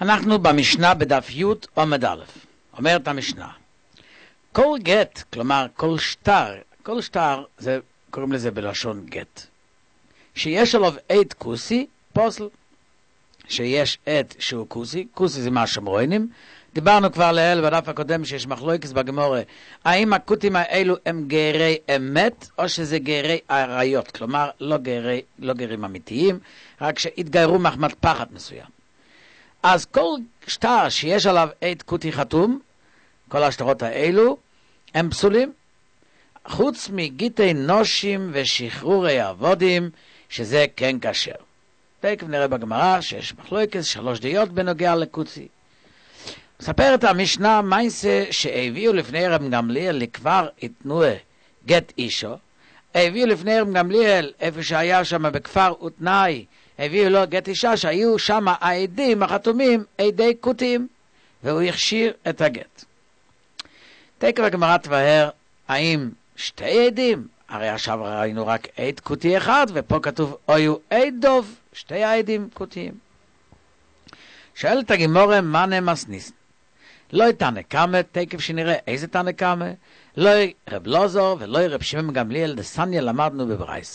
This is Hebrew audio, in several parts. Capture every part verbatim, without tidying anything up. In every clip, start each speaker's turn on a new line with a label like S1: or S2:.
S1: אנחנו במשנה בדף י' עמוד א', אומרת המשנה, כל גט, כלומר כל שטר, כל שטר זה, קוראים לזה בלשון גט, שיש עליו עד כוסי, פוסל, שיש עד שהוא כוסי, כוסי זה מהשומרונים, דיברנו כבר לעיל בדף הקודם שיש מחלוקת בגמרא, האם הכותים האלו הם גרי אמת או שזה גרי עריות, כלומר לא, גרי, לא גרים אמיתיים, רק שהתגיירו מחמת פחד מסוים. אז כל שטר שיש עליו עד כותי חתום, כל השטרות האלו, הם פסולים, חוץ מגיטי נושים ושחרורי עבודים, שזה כן כשר. תכף נראה בגמרא שיש מחלוקת, שלוש דעות בנוגע לכוסי. מספרת המשנה מייסה שהביאו לפני רב גמליאל לקבר התנועה גט אישו, הביאו לפני רב גמליאל איפה שהיה שם בכפר ותנאי, הביאו לו גט אישה שהיו שם העדים החתומים עדי כותים, והוא הכשיר את הגט. תכף הגמרא תבהר האם שתי עדים, הרי עכשיו ראינו רק עד כותי אחד, ופה כתוב היו עד דוב, שתי העדים כותיים. שואלת הגמרא מה נמס ניסן? לא תנא קמא, תכף שנראה איזה תנא קמא, לא רב לוזור ולא רב שמעון גמליאל דסניא למדנו בברייסה.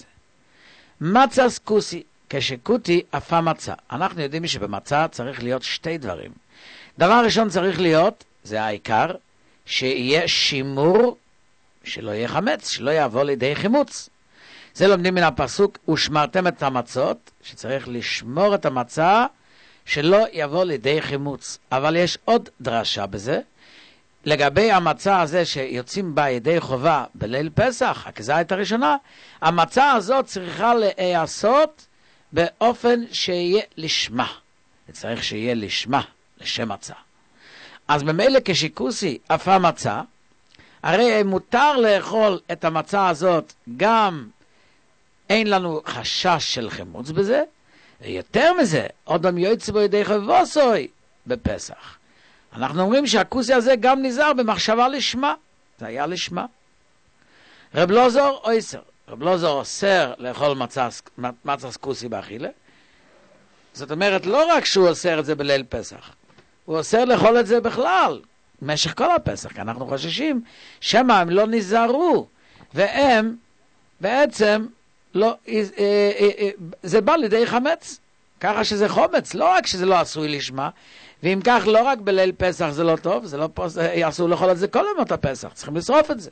S1: מצס כוסי, כשכותי אפה מצה. אנחנו יודעים שבמצה צריך להיות שתי דברים. דבר ראשון צריך להיות, זה העיקר, שיהיה שימור, שלא יהיה חמץ, שלא יעבור לידי חימוץ. זה לומדים מן הפסוק, ושמרתם את המצות, שצריך לשמור את המצה, שלא יבוא לידי חימוץ. אבל יש עוד דרשה בזה, לגבי המצה הזה שיוצאים בה ידי חובה בליל פסח, הכזית הראשונה, המצה הזאת צריכה להיעשות באופן שיהיה לשמה. צריך שיהיה לשמה, לשם מצה. אז במילא כשכוסי אפה מצה, הרי מותר לאכול את המצה הזאת, גם אין לנו חשש של חימוץ בזה, ויותר מזה, אדם יוצא בו ידי חבוסוי בפסח. אנחנו אומרים שהכוסי הזה גם נזהר במחשבה לשמה, זה היה לשמה. רב לוזור אויסר, רב לוזור אוסר לאכול מצס, מצס כוסי באכילה, זאת אומרת לא רק שהוא אוסר את זה בליל פסח, הוא אוסר לאכול את זה בכלל, במשך כל הפסח, כי אנחנו חוששים שמא הם לא נזהרו, והם בעצם לא, זה בא לידי חמץ, ככה שזה חומץ, לא רק שזה לא עשוי לשמה, ואם כך לא רק בליל פסח זה לא טוב, זה לא פוס, יעשו לאכול את זה כל ימות הפסח, צריכים לשרוף את זה.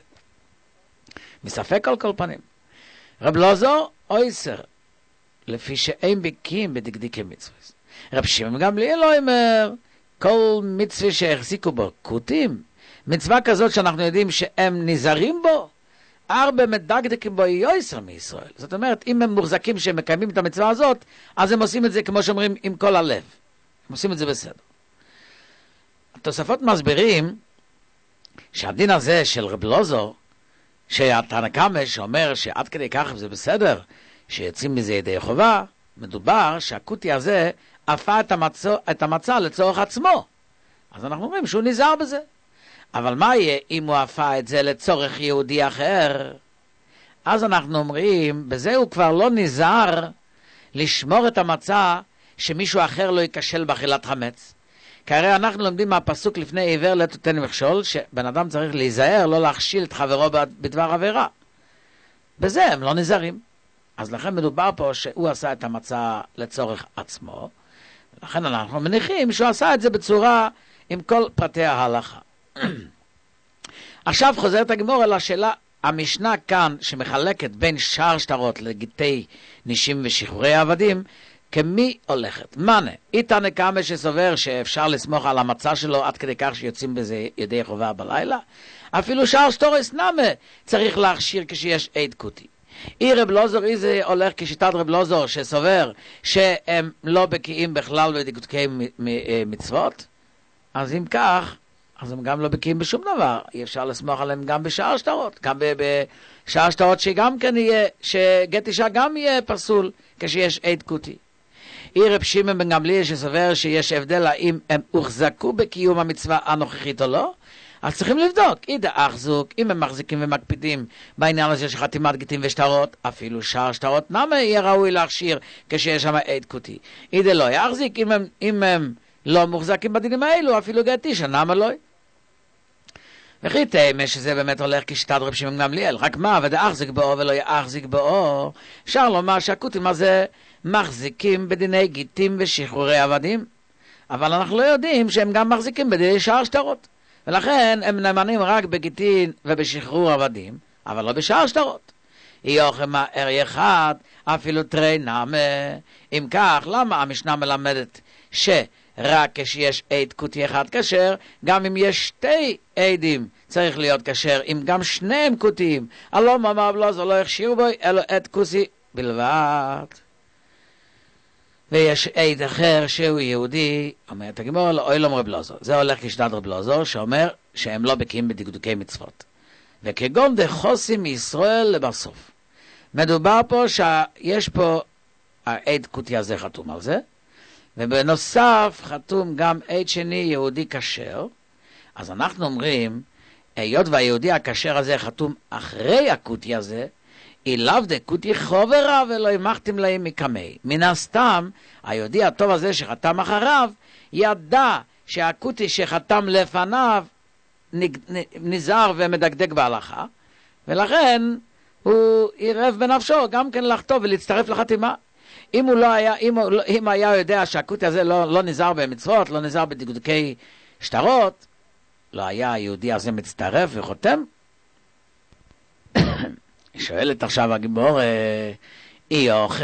S1: מספק על כל פנים. רב לוזור אויסר, לפי שאין בקיאים בדקדיקי מצוות. רב שמעון גמליאל לא אומר, כל מצווה שהחזיקו בו כותים, מצווה כזאת שאנחנו יודעים שהם נזהרים בו, הרבה מדקדקים בו יויסר מישראל. זאת אומרת, אם הם מוחזקים שהם מקיימים את המצווה הזאת, אז הם עושים את זה כמו שאומרים עם כל הלב. הם עושים את זה בסדר. התוספות מסבירים שהדין הזה של רב לוזור, שהתנא קמא שאומר שעד כדי כך זה בסדר, שיוצאים מזה ידי חובה, מדובר שהכותי הזה אפה את המצה, את המצה לצורך עצמו. אז אנחנו אומרים שהוא נזהר בזה. אבל מה יהיה אם הוא אפה את זה לצורך יהודי אחר? אז אנחנו אומרים, בזה הוא כבר לא נזהר לשמור את המצה שמישהו אחר לא יקשל באכילת חמץ. כי הרי אנחנו לומדים מהפסוק לפני עיוור לא תיתן מכשול, שבן אדם צריך להיזהר לא להכשיל את חברו בדבר עבירה. בזה הם לא נזהרים. אז לכן מדובר פה שהוא עשה את המצה לצורך עצמו, לכן אנחנו מניחים שהוא עשה את זה בצורה עם כל פרטי ההלכה. עכשיו חוזרת הגמרא לשאלה, המשנה כאן שמחלקת בין שאר שטרות לגיטי נשים ושחרורי עבדים, כמי הולכת? מנה, תנא קמא שסובר שאפשר לסמוך על המצה שלו עד כדי כך שיוצאים בזה ידי חובה בלילה, אפילו שאר שטורס נמה צריך להכשיר כשיש עד כותי. אי רב לוזור, איזה הולך כשיטת רב לוזור שסובר שהם לא בקיאים בכלל בדקדוקי מצוות, אז אם כך, אז הם גם לא בקיאים בשום דבר, אי אפשר לסמוך עליהם גם בשאר שטרות, גם בשאר שטרות שגם כן יהיה, שגט אישה גם יהיה פסול כשיש עד כותי. אי רב שמעון בן גמליאל שסובר שיש הבדל האם הם הוחזקו בקיום המצווה הנוכחית או לא, אז צריכים לבדוק, אידה אחזוק, אם הם מחזיקים ומקפידים בעניין הזה של חתימת גיטים ושטרות, אפילו שאר שטרות נמה יהיה ראוי להכשיר כשיש שם עד כותי. אידה לא יחזיק, אם הם, אם הם לא מוחזקים בדינים האלו, אפילו גט אישה, נמה לא? וכי תאמה שזה באמת הולך כשיטת רב שמעון גמליאל, רק מה, ודאחזיק בו ולא יאחזיק בו, אפשר לומר שהכותים הזה מחזיקים בדיני גיטים ושחרורי עבדים, אבל אנחנו לא יודעים שהם גם מחזיקים בדיני שאר שטרות, ולכן הם נאמנים רק בגיטין ובשחרור עבדים, אבל לא בשאר שטרות. יוכם ארי אחד, אפילו תרי נמה. אם כך, למה המשנה מלמדת שרק כשיש עד כותי אחד כשר, גם אם יש שתי עדים צריך להיות כשר, אם גם שניהם כותיים, הלא מאמר בלעזור לא יכשירו בו, אלא עד כוסי בלבד. ויש עד אחר שהוא יהודי, אומרת הגמרא, אוי לא רב בלעזור. זה הולך כשיטת רב בלעזור, שאומר שהם לא בקיאים בדקדוקי מצוות. וכגון דחוסים מישראל לבסוף. מדובר פה שיש פה, העד כותי הזה חתום על זה, ובנוסף חתום גם עד שני יהודי כשר. אז אנחנו אומרים, היות והיהודי הכשר הזה חתום אחרי הכותי הזה, אילאו דכותי חברה ולא ימחתם להם מקמי. מן הסתם, היהודי הטוב הזה שחתם אחריו, ידע שהכותי שחתם לפניו נזהר ומדקדק בהלכה, ולכן הוא עירב בנפשו גם כן לחתום ולהצטרף לחתימה. אם הוא לא היה, אם, הוא, אם היה יודע שהכותי הזה לא, לא נזהר במצוות, לא נזהר בדקדוקי שטרות, לא היה היהודי הזה מצטרף וחותם? שואלת עכשיו הגמרא, איוך,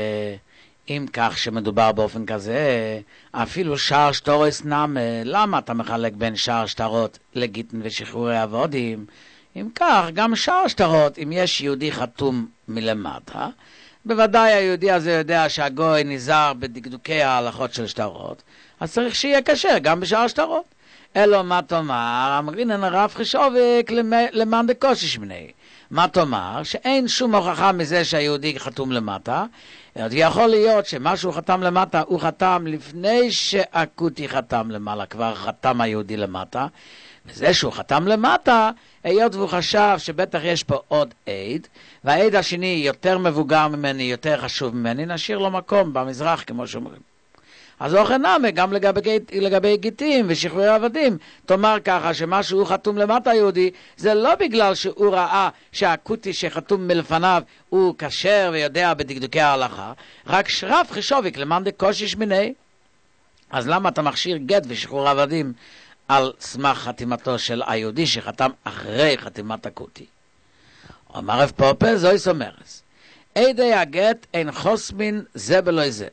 S1: אם כך שמדובר באופן כזה, אפילו שער שטורס נמה, למה אתה מחלק בין שער שטרות לגיטין ושחרורי עבודים? אם כך, גם שער שטרות, אם יש יהודי חתום מלמטה, בוודאי היהודי הזה יודע שהגוי נזהר בדקדוקי ההלכות של שטרות, אז צריך שיהיה כשר גם בשער שטרות. אלו מה תאמר, אמרינן רב חשוביק למען דקושש מני. מה תאמר? שאין שום הוכחה מזה שהיהודי חתום למטה, יכול להיות שמה שהוא חתם למטה הוא חתם לפני שהכותי חתם למעלה, כבר חתם היהודי למטה, וזה שהוא חתם למטה, היות והוא חשב שבטח יש פה עוד עד, והעד השני יותר מבוגר ממני, יותר חשוב ממני, נשאיר לו מקום במזרח כמו שאומרים. אז אוכל נמה גם לגבי, לגבי גיטים ושחרורי עבדים, תאמר ככה שמה שהוא חתום למטה היהודי, זה לא בגלל שהוא ראה שהכותי שחתום מלפניו הוא כשר ויודע בדקדוקי ההלכה, רק שרף חשוביק למען דקושש מיני. אז למה אתה מכשיר גט ושחרור עבדים על סמך חתימתו של היהודי שחתם אחרי חתימת הכותי? אומר רב פופה, זוהי סומרס. עדי הגט אין חוסמין זה בלוי זה.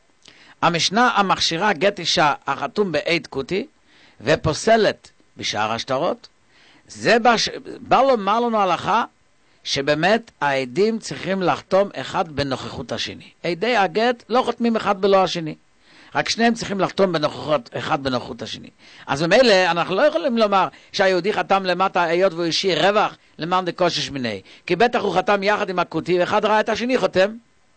S1: המשנה המכשירה גט אישה החתום בעד כותי ופוסלת בשאר השטרות, זה בש... בא לומר לנו הלכה שבאמת העדים צריכים לחתום אחד בנוכחות השני. עדי הגט לא חותמים אחד בלא השני, רק שניהם צריכים לחתום בנוכחות, אחד בנוכחות השני. אז במילא אנחנו לא יכולים לומר שהיהודי חתם למטה היות והוא השאיר רווח למען דקושש מיני, כי בטח הוא חתם יחד עם הכותי ואחד ראה את השני חותם.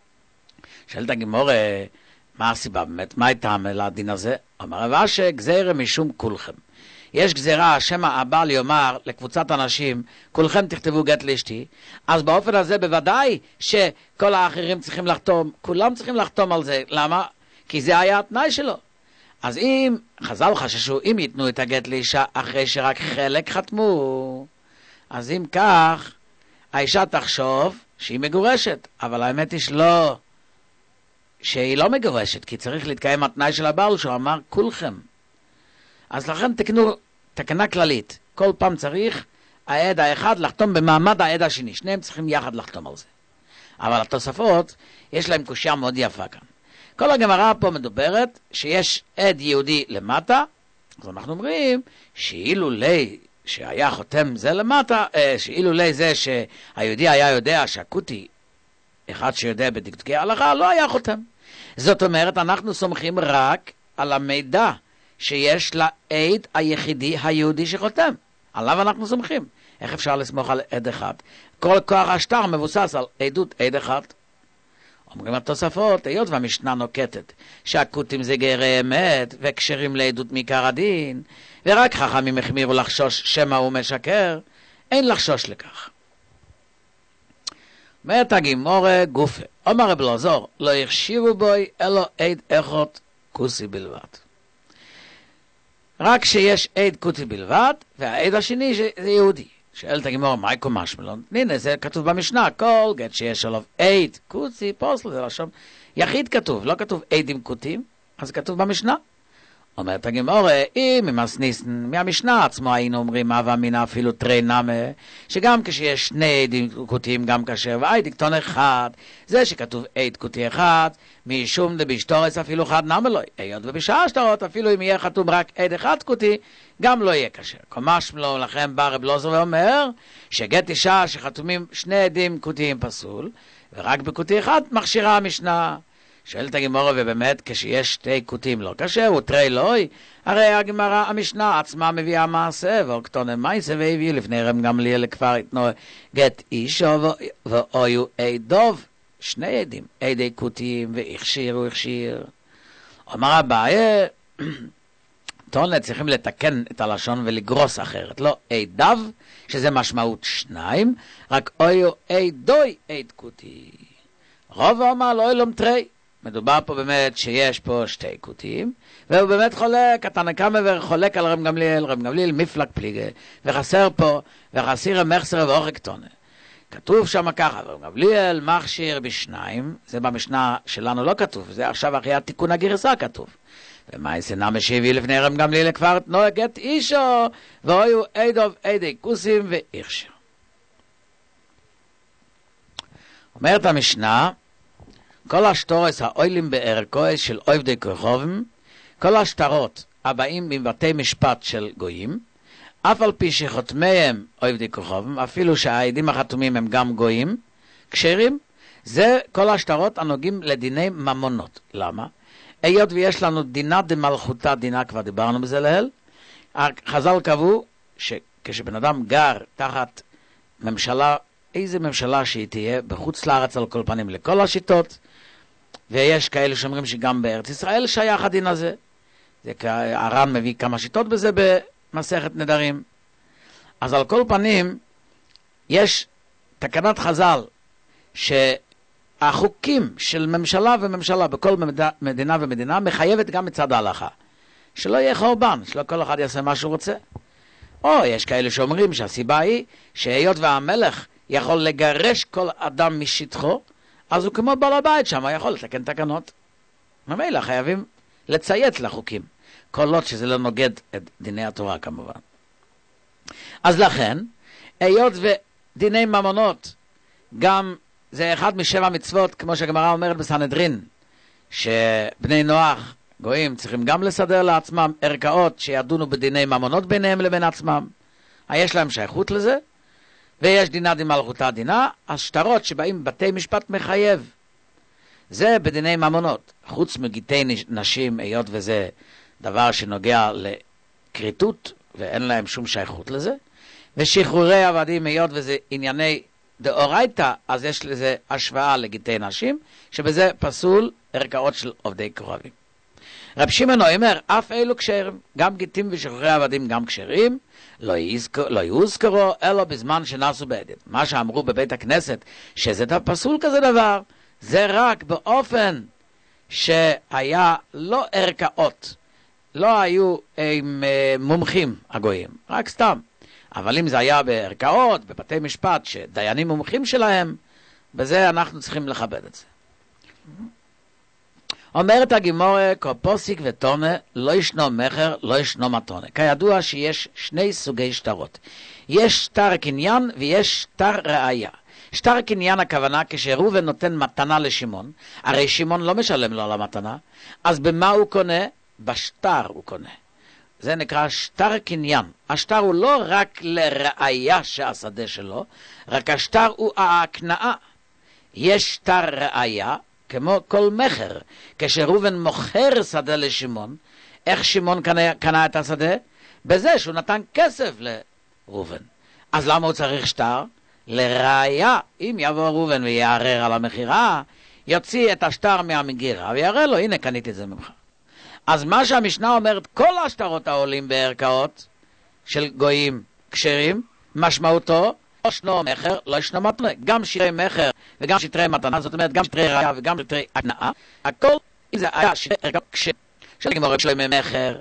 S1: שאלת הגמרא, מה הסיבה באמת? מה הייתה לדין הזה? אומר רב אשי, גזירה משום כולכם. יש גזירה, שמא הבעל יאמר לקבוצת אנשים, כולכם תכתבו גט לאשתי, אז באופן הזה בוודאי שכל האחרים צריכים לחתום, כולם צריכים לחתום על זה. למה? כי זה היה התנאי שלו. אז אם חז"ל חששו, אם ייתנו את הגט לאישה אחרי שרק חלק חתמו, אז אם כך, האישה תחשוב שהיא מגורשת, אבל האמת היא שלא. שהיא לא מגורשת, כי צריך להתקיים התנאי של הבעל שהוא אמר כולכם. אז לכן תקנו תקנה כללית, כל פעם צריך העד האחד לחתום במעמד העד השני, שניהם צריכים יחד לחתום על זה. אבל התוספות יש להם קושיה מאוד יפה כאן. כל הגמרא פה מדוברת שיש עד יהודי למטה, אז אנחנו אומרים שאילו לי שהיה חותם זה למטה, שאילו לי זה שהיהודי היה יודע שהכותי אחד שיודע בדקדוקי ההלכה לא היה חותם. זאת אומרת, אנחנו סומכים רק על המידע שיש לעד היחידי היהודי שחותם. עליו אנחנו סומכים. איך אפשר לסמוך על עד אחד? כל כוח השטר מבוסס על עדות עד אחד. אומרים התוספות, היות והמשנה נוקטת שהכותים זה גרי אמת וקשרים לעדות מעיקר הדין, ורק חכמים החמירו לחשוש שמא הוא משקר, אין לחשוש לכך. אומרת הגמרא גופה, אומר רב אלעזר, לא יחשיבו בוי אלא עד אחד כוסי בלבד. רק שיש עד כותי בלבד, והעד השני זה יהודי. שאלת הגמרא, מה יקום משמלון? הנה, זה כתוב במשנה, כל גט שיש עליו עד כותי, פוסל, זה לשון יחיד כתוב, לא כתוב עדים כותים, אז כתוב במשנה. אומרת הגמרא, אם ממסניסן, מהמשנה עצמו היינו אומרים, אבא מינה אפילו תרי נמה, שגם כשיש שני עדים כותים גם כאשר, ועד כתון אחד, זה שכתוב עד כותי אחד, משום דבשתורס אפילו אחד נמה לא, היות ובשעה שטרות אפילו אם יהיה חתום רק עד אחד כותי, גם לא יהיה כשר. כמש מלא לכם בא רב אלעזר ואומר, שגט אישה שחתומים שני עדים כותיים פסול, ורק בכותי אחד מכשירה המשנה. שואלת הגמרא, ובאמת כשיש שתי כותים לא כשר, ותרי לוי, הרי הגמרא, המשנה עצמה מביאה מעשה, ואוקטונה מייסה והביא לפני רם גמליאל לכפר יתנו גט אישו ואויו עדוב, שני עדים, עדי כותים והכשיר והכשיר. אומר אביי, תונה צריכים לתקן את הלשון ולגרוס אחרת, לא עדיו, שזה משמעות שניים, רק אויו עדוי עד כותי. רוב אומר לא אילום תרי. מדובר פה באמת שיש פה שתי כותים, והוא באמת חולק, התנא קמא וחולק על רב גמליאל, רב גמליאל מפלג פליגה, וחסר פה, וחסיר מחסר ואורך תונה. כתוב שם ככה, רב גמליאל מכשיר בשניים, זה במשנה שלנו לא כתוב, זה עכשיו אחרי התיקון הגרסה כתוב. ומה יסנה משיבי לפני רב גמליאל כבר תנועה גט אישו, והיו עדוב עדי כוסים ואיכשר. אומרת המשנה, כל השטורס האוילים בערכו של עובדי כוכבים, כל השטרות הבאים מבתי משפט של גויים, אף על פי שחותמיהם עובדי כוכבים, אפילו שהעדים החתומים הם גם גויים, כשרים, זה כל השטרות הנוגעים לדיני ממונות. למה? היות ויש לנו דינה דמלכותה דינה, כבר דיברנו בזה להל, חז"ל קבעו שכשבן אדם גר תחת ממשלה, איזה ממשלה שהיא תהיה, בחוץ לארץ על כל פנים לכל השיטות, ויש כאלה שאומרים שגם בארץ ישראל שייך הדין הזה. זה הר"ן מביא כמה שיטות בזה במסכת נדרים. אז על כל פנים, יש תקנת חז"ל, שהחוקים של ממשלה וממשלה בכל מדינה ומדינה מחייבת גם מצד ההלכה. שלא יהיה חורבן, שלא כל אחד יעשה מה שהוא רוצה. או יש כאלה שאומרים שהסיבה היא שהיות והמלך יכול לגרש כל אדם משטחו, אז הוא כמו בעל הבית שם, הוא יכול לתקן תקנות. ממילא חייבים לציית לחוקים, כל עוד שזה לא נוגד את דיני התורה כמובן. אז לכן, היות ודיני ממונות, גם זה אחד משבע מצוות, כמו שהגמרא אומרת בסנהדרין, שבני נוח, גויים, צריכים גם לסדר לעצמם ערכאות שידונו בדיני ממונות ביניהם לבין עצמם. יש להם שייכות לזה, ויש דינה דמלכותה דינה, השטרות שבאים בתי משפט מחייב. זה בדיני ממונות. חוץ מגיטי נשים, היות וזה דבר שנוגע לקריטות, ואין להם שום שייכות לזה. ושחרורי עבדים, היות וזה ענייני דאורייתא, אז יש לזה השוואה לגיטי נשים, שבזה פסול ערכאות של עובדי כוכבים. רב שמעון אומר, אף אלו כשרים, גם גיטים ושחרורי עבדים גם כשרים, לא, יזכר, לא יוזכרו אלא בזמן שנעשו בעדות. מה שאמרו בבית הכנסת, שזה פסול כזה דבר, זה רק באופן שהיה לא ערכאות, לא היו הם, מומחים הגויים, רק סתם. אבל אם זה היה בערכאות, בבתי משפט, שדיינים מומחים שלהם, בזה אנחנו צריכים לכבד את זה. אומרת הגמרא, כפוסיק ותונה, לא ישנו מחר, לא ישנו מתונה. כידוע שיש שני סוגי שטרות. יש שטר קניין ויש שטר ראיה. שטר קניין הכוונה כשראובן נותן מתנה לשמעון, הרי שמעון לא משלם לו על המתנה, אז במה הוא קונה? בשטר הוא קונה. זה נקרא שטר קניין. השטר הוא לא רק לראיה שהשדה שלו, רק השטר הוא ההקנאה. יש שטר ראיה, כמו כל מחר, כשראובן מוכר שדה לשמעון, איך שמעון קנה, קנה את השדה? בזה שהוא נתן כסף לראובן. אז למה הוא צריך שטר? לראיה, אם יבוא ראובן ויערער על המחירה, יוציא את השטר מהמגירה ויראה לו, הנה קניתי את זה ממך. אז מה שהמשנה אומרת, כל השטרות העולים בערכאות של גויים כשרים, משמעותו, לא ישנו מחר, לא ישנו מתנה. גם שטרי מחר וגם שטרי מתנה, זאת אומרת גם שטרי ראיה וגם שטרי הקנאה, הכל אם זה היה שטרי ערכאות כשרים. של גמרא שלו ממחר,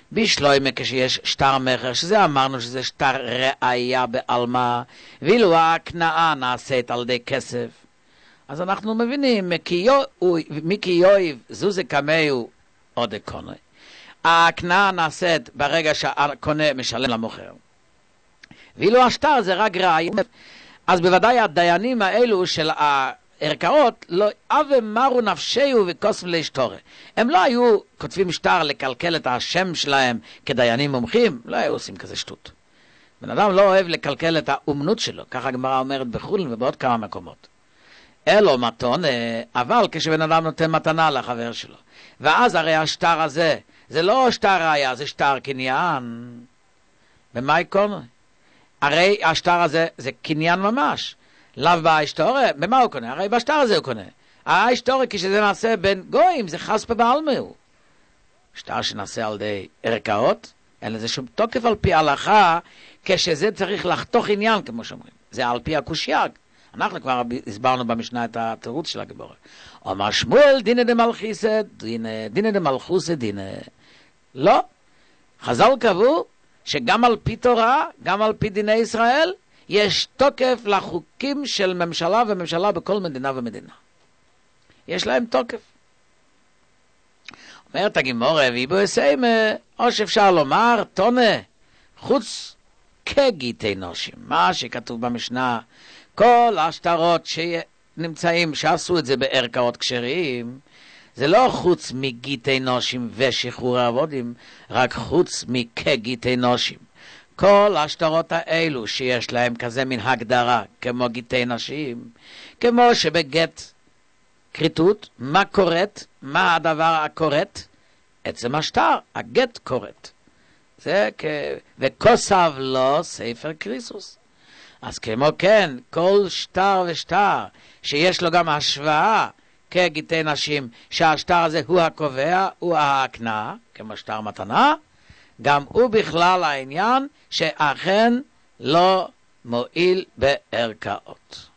S1: בשלוימה כשיש שטר מכר, שזה אמרנו שזה שטר ראייה בעלמה, ואילו ההקנאה נעשית על ידי כסף. אז אנחנו מבינים, מיקי יויב זוזה קמאו עוד הקונה. ההקנאה נעשית ברגע שהקונה משלם למוכר. ואילו השטר זה רק ראייה, אז בוודאי הדיינים האלו של הערכאות לא אבי מרו נפשהו וכוסף להשתורה. הם לא היו כותבים שטר לקלקל את השם שלהם כדיינים מומחים, לא היו עושים כזה שטות. בן אדם לא אוהב לקלקל את האומנות שלו, ככה הגמרא אומרת בחולין ובעוד כמה מקומות. אלו מתונה, אבל כשבן אדם נותן מתנה לחבר שלו, ואז הרי השטר הזה, זה לא שטר ראיה, זה שטר קניין. במה יקונה? הרי השטר הזה זה קניין ממש. לאו בהשטורה, במה הוא קונה? הרי בשטר הזה הוא קונה. ההשטורה כשזה נעשה בין גויים, זה חספה בעלמהו. שטר שנעשה על ידי ערכאות, אין לזה שום תוקף על פי הלכה, כשזה צריך לחתוך עניין, כמו שאומרים. זה על פי הקושייג. אנחנו כבר הסברנו במשנה את התירוץ של הגיבור. אומר שמואל דינא דמלכיסא, דינא דמלכוסא דינא. לא. חז"ל קבעו שגם על פי תורה, גם על פי דיני ישראל, יש תוקף לחוקים של ממשלה וממשלה בכל מדינה ומדינה. יש להם תוקף. אומרת הגימורה, ויבו אסיימה, או שאפשר לומר, תונה, חוץ כגיטי נושים. מה שכתוב במשנה, כל השטרות שנמצאים, שעשו את זה בערכאות כשרים, זה לא חוץ מגיטי נושים ושחרור עבודים, רק חוץ מכגיטי נושים. כל השטרות האלו שיש להם כזה מן הגדרה, כמו גיטי נשים, כמו שבגט כריתות, מה קוראת? מה הדבר הקוראת? עצם השטר, הגט קוראת. זה כ... וכוסב לו ספר קריסוס. אז כמו כן, כל שטר ושטר שיש לו גם השוואה כגיטי נשים, שהשטר הזה הוא הקובע, הוא ההקנה, כמו שטר מתנה, גם הוא בכלל העניין שאכן לא מועיל בערכאות.